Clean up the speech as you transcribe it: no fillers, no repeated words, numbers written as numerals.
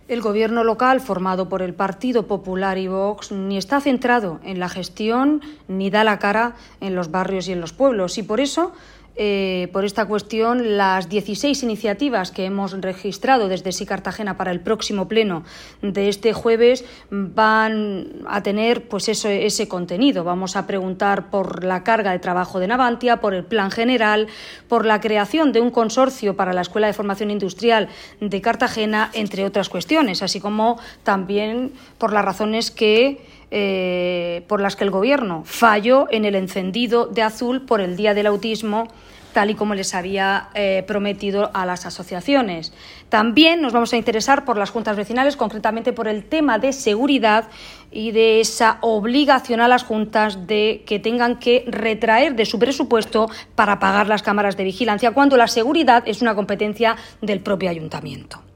El gobierno local, formado por el Partido Popular y Vox, ni está centrado en la gestión ni da la cara en los barrios y en los pueblos. Y por eso, por esta cuestión, las 16 iniciativas que hemos registrado desde Sí Cartagena para el próximo pleno de este jueves van a tener pues ese contenido. Vamos a preguntar por la carga de trabajo de Navantia, por el plan general, por la creación de un consorcio para la Escuela de Formación Industrial de Cartagena, entre otras cuestiones, así como también por las razones por las que el Gobierno falló en el encendido de azul por el Día del Autismo, tal y como les había prometido a las asociaciones. También nos vamos a interesar por las juntas vecinales, concretamente por el tema de seguridad y de esa obligación a las juntas de que tengan que retraer de su presupuesto para pagar las cámaras de vigilancia, cuando la seguridad es una competencia del propio ayuntamiento.